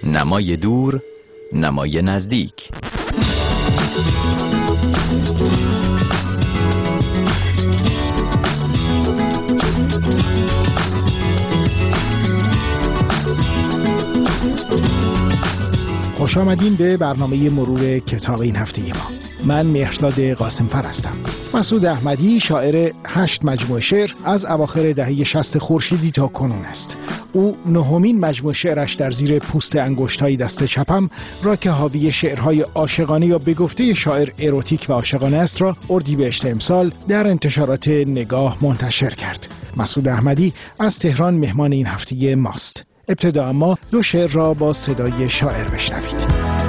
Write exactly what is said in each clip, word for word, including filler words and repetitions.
نمای دور، نمای نزدیک. خوش آمدین به برنامه مرور کتاب این هفته ما. من مهرداد قاسمفر هستم. مسعود احمدی شاعر هشت مجموعه شعر از اواخر دهه شصت خورشیدی تا کنون است. او نهمین مجموعه شعرش در زیر پوست انگشت‌های دست چپم را که حاوی شعرهای عاشقانه یا به گفته شاعر اروتیک و عاشقانه است را اردیبهشت امسال در انتشارات نگاه منتشر کرد. مسعود احمدی از تهران مهمان این هفته ماست. ابتدا اما دو شعر را با صدای شاعر بشنوید.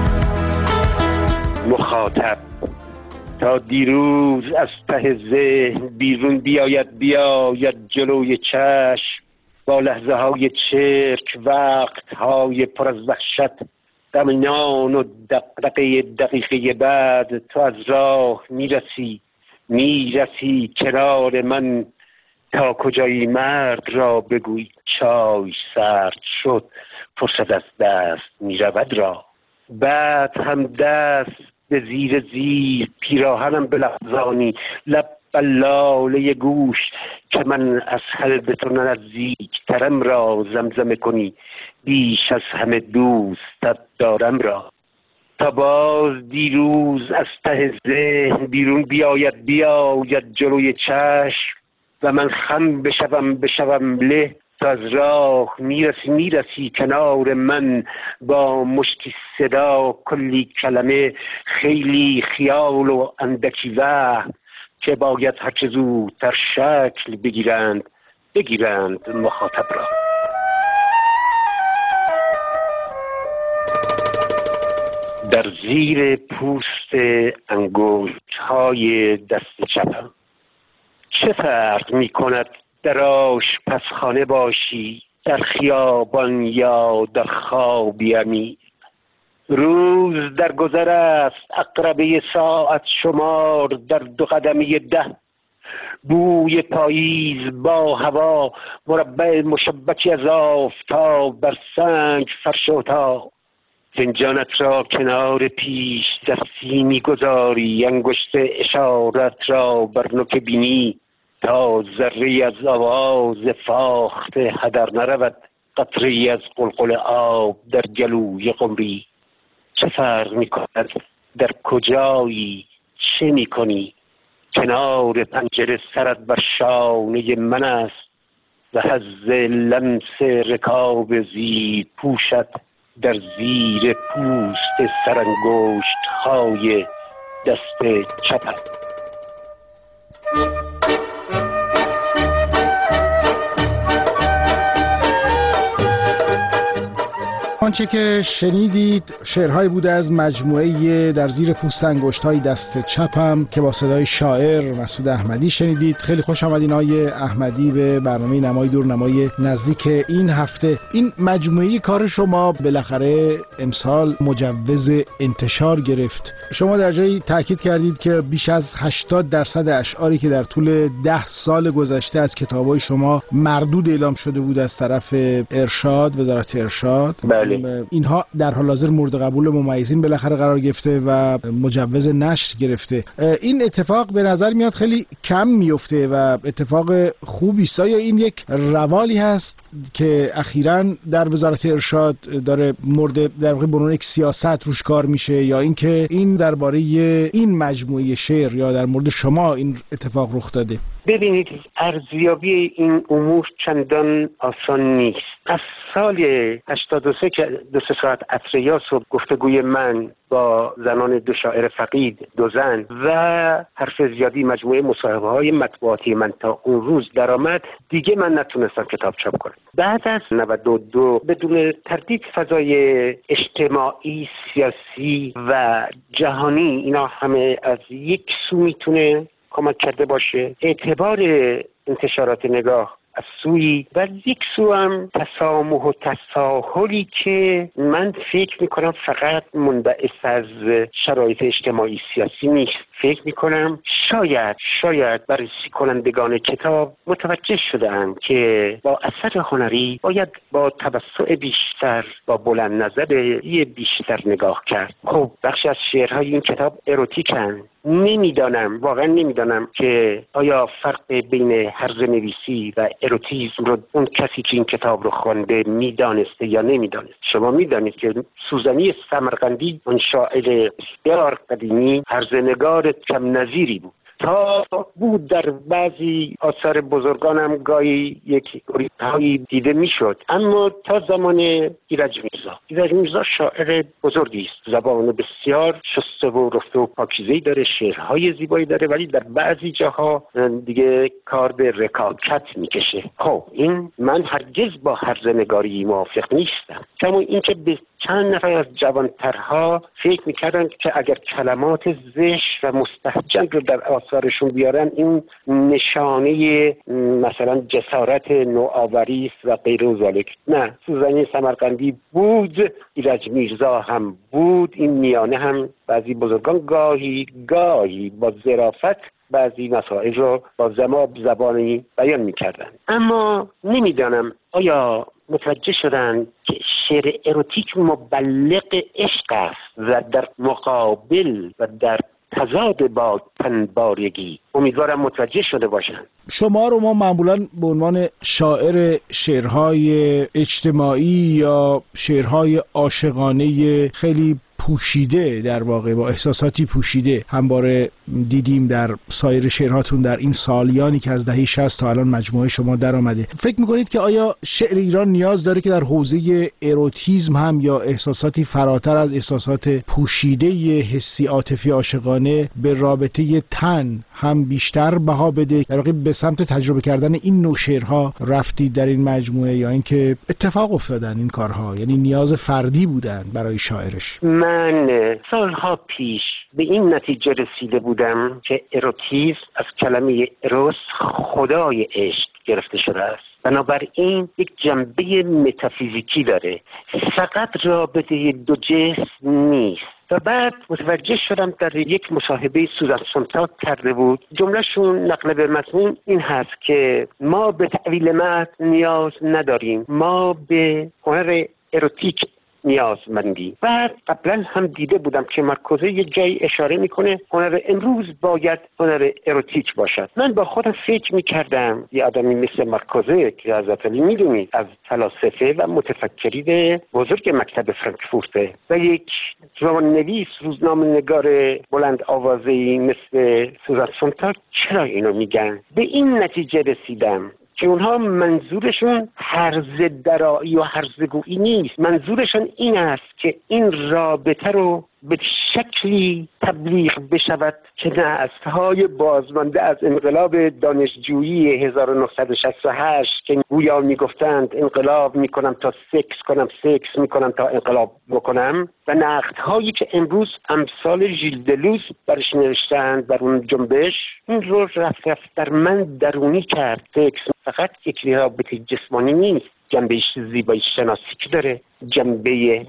مخاطب تا دیروز از ته ذهن بیرون بیاید بیاید جلوی چشم، با لحظه های چرک وقت های پر از وحشت، دمنان و دقدقه دقیقه بعد تو از راه میرسی میرسی کنار من، تا کجایی مرد را بگوی چای سرد شد فرصت از دست میرود را. بعد هم دست به زیر زیر پیراهنم بلغزانی، لب بلاله گوش که من از حلب تو نزدیک ترم را زمزمه کنی، بیش از همه دوستت دارم را. تا باز دیروز از ته ذهن بیرون بیاید بیاید جلوی چشم، و من خم بشوم بشوم له، تا از راه میرسی میرسی کنار من، با مشتی صدا کلی کلمه، خیلی خیال و اندکی وهم، که باید هرچه زودتر شکل بگیرند بگیرند مخاطب را. در زیر پوست انگشت‌های دست چپم چه فرق می کند در آشپزخانه باشی، در خیابان یا در خوابی عمیق؟ روز در گذر است عقربه ساعت شمار در دو قدمی ده، بوی پاییز با هوا مربع مشبکی از آفتاب بر سنگ فرش اتاق. فنجانت را کنار پیش دستی میگذاری، انگشت اشارت را بر نوک بینی، تا ذره از آواز فاخته هدر نرود، قطره از قلقل آب در گلوی قمری. چه فرق میکند در کجایی چه میکنی؟ کنار پنجره سرت بر شانه من است، و حظ لمس رکاب زیر پوشت در زیر پوست سرانگشت های دست چپت. آنچه که شنیدید شعرهایی بوده از مجموعه در زیر پوست انگشت‌های دست چپم که با صدای شاعر مسعود احمدی شنیدید. خیلی خوش آمدین آقای احمدی به برنامه نمای دور نمای نزدیک این هفته. این مجموعه کار شما بالاخره امسال مجوز انتشار گرفت. شما در جایی تاکید کردید که بیش از هشتاد درصد اشعاری که در طول ده سال گذشته از کتاب‌های شما مردود اعلام شده بود از طرف ارشاد، وزارت ارشاد، بله، اینها در حال حاضر مورد قبول ممیزین بالاخره قرار گرفته و مجوز نشر گرفته. این اتفاق به نظر میاد خیلی کم میفته و اتفاق خوبی است. یا این یک روالی هست که اخیراً در وزارت ارشاد داره مورد در واقع بنون یک سیاست روش کار میشه، یا اینکه این درباره این مجموعه شعر یا در مورد شما این اتفاق رخ داده؟ ببینید، ارزیابی این امور چندان آسان نیست. از سال هشتاد و سه که دو سه ساعت عصر یاس و گفتگوی من با زنان دو شاعر فقید، دو زن و حرف زیادی مجموعه مصاحبه های مطبوعاتی من تا اون روز درآمد، دیگه من نتونستم کتاب چاپ کنم. بعد از نود و دو بدون تردید فضای اجتماعی، سیاسی و جهانی اینا همه از یک سو میتونه کمک کرده باشه. اعتبار انتشارات نگاه از سوی و یک سو هم تسامح و تساهلی که من فکر میکنم فقط منبعث از شرایط اجتماعی سیاسی نیست. فکر میکنم شاید شاید بررسی کنندگان کتاب متوجه شدند که با اثر هنری باید با توسع بیشتر، با بلند نظری بیشتر نگاه کرد. خب بخشی از شعرهای این کتاب اروتیکن. نمیدانم، واقعا نمیدانم که آیا فرق بین هرزه نویسی و اروتیسم رو اون کسی که این کتاب رو خوانده میدانسته یا نمیدانست. شما میدانید که سوزنی سمرقندی، اون شاعر بسیار قدیمی، هرزه نگار کم نظیری بود. تا بود در بعضی آثار بزرگانم گاهی یک گریزهایی دیده میشد، اما تا زمان ایرج میرزا. ایرج میرزا شاعر بزرگی است، زبان بسیار شسته و رفته و پاکیزه‌ای داره، شعرهای زیبایی داره، ولی در بعضی جاها دیگه کار به رکاکت میکشه. خب این من هرگز با هرزه نگاری موافق نیستم، کما اینکه به چند نفر از جوانترها فکر میکردن که اگر کلمات زشت و مستهجن رو در آثارشون بیارن این نشانه مثلا جسارت نوآوری است و غیر و ذالک. نه، سوزنی سمرقندی بود، ایرج میرزا هم بود، این میانه هم بعضی بزرگان گاهی گاهی با ظرافت بعضی مسائل رو با زماب زبانی بیان میکردن. اما نمیدانم آیا متوجه شدن که شعر اروتیک مبلغ عشق است و در مقابل و در تضاد با تنبارگی. امیدوارم متوجه شده باشند. شما رو ما معمولاً به عنوان شاعر شعرهای اجتماعی یا شعرهای عاشقانه خیلی پوشیده، در واقع با احساساتی پوشیده همواره دیدیم در سایر شعرهاتون در این سالیانی که از دهه شصت تا الان مجموعه شما در آمده. فکر میکنید که آیا شعر ایران نیاز داره که در حوزه اروتیسم هم یا احساساتی فراتر از احساسات پوشیده حسی عاطفی عاشقانه به رابطه تن هم بیشتر بها بده؟ در واقع به سمت تجربه کردن این نوع شعرها رفتید در این مجموعه یا اینکه اتفاق افتادن این کارها، یعنی نیاز فردی بودن برای شاعرش؟ من سالها پیش به این نتیجه رسیده بودم که اروتیسم از کلمه اروس، خدای عشق، گرفته شده است. بنابراین یک جنبه متافیزیکی داره، فقط رابطه دو جسم نیست. و بعد متوجه شدم در یک مصاحبه سوزان سونتاگ کرده بود، جملهشون نقل به مضمون این هست که ما به تأویل متن نیاز نداریم، ما به هنر اروتیک نیازمندی. و قبلا هم دیده بودم که مارکوزه یک جایی اشاره میکنه هنر امروز باید هنر اروتیک باشد. من با خودم فکر میکردم یه آدمی مثل مارکوزه که حضرت علی میدونید از فلاسفه و متفکرین بزرگ مکتب فرانکفورت و یک رمان‌نویس، روزنامه‌نگار بلند آوازه‌ای مثل سوزان سونتاگ چرا اینو میگن؟ به این نتیجه رسیدم که اونها منظورشون هرزه درایی و هرزگویی نیست، منظورشون این است که این رابطه رو به شکلی تبلیغ بشود که نسل‌های بازمانده از انقلاب دانشجویی هزار و نهصد و شصت و هشت که گویا میگفتند انقلاب میکنم تا سکس کنم، سکس میکنم تا انقلاب بکنم، و نقدهایی که امروز امثال ژیل دلوز برش نوشتند بر اون جنبش، این رو رفت رفت در من درونی کرد. سکس فقط یک رابطه جسمانی نیست، جنبه زیبایی شناسی که داره، جنبه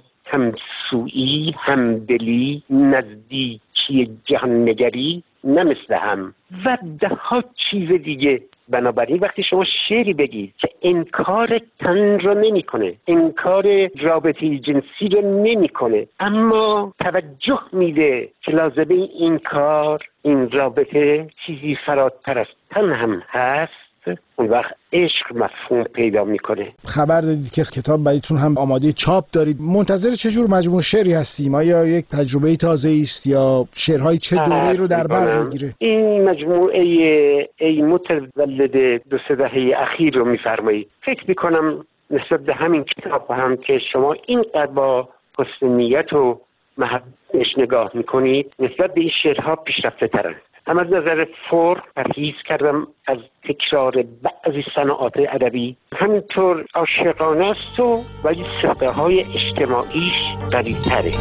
همسویی، همدلی، نزدیکی، جهان‌نگری، نه مثل هم و ده ها چیز دیگه. بنابراین وقتی شما شعری بگید که انکار تن رو نمی کنه، انکار رابطه جنسی رو نمی کنه، اما توجه میده که لازمه این کار، این رابطه چیزی فراتر از تن هم هست، اون وقت عشق مفهوم پیدا میکنه. خبر دادید که کتاب برایتون هم آماده چاپ دارید. منتظر چه جور مجموعه شعری هستیم؟ آیا یک تجربه تازه است یا شعرهای چه دوره‌ای رو در بر میگیره؟ این مجموعه ای متولد دو سه دهه اخیر رو میفرمایید. فکر میکنم نسبت به همین کتاب هم که شما اینقدر با حسن نیت و محبتش نگاه میکنید، نسبت به این شعرها پیشرفته ترند. هم از نظر فرم پرهیز کردم از تکرار بعضی صناعات ادبی، همینطور عاشقانه است و ولی سطح های اجتماعیش قوی‌تره.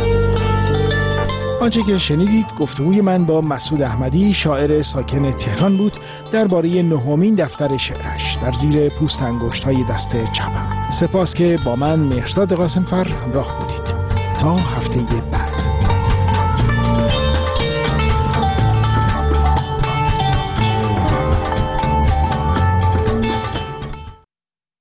آنچه که شنیدید گفتگوی من با مسعود احمدی، شاعر ساکن تهران بود، درباره نهمین دفتر شعرش در زیر پوست انگشت‌های دست چپم. سپاس که با من مهرداد قاسمفر همراه بودید. تا هفته بعد.